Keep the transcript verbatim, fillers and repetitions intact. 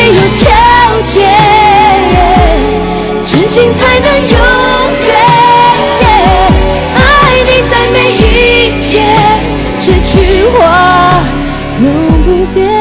有条件，真心才能永远。爱你在每一天，这句话永不变。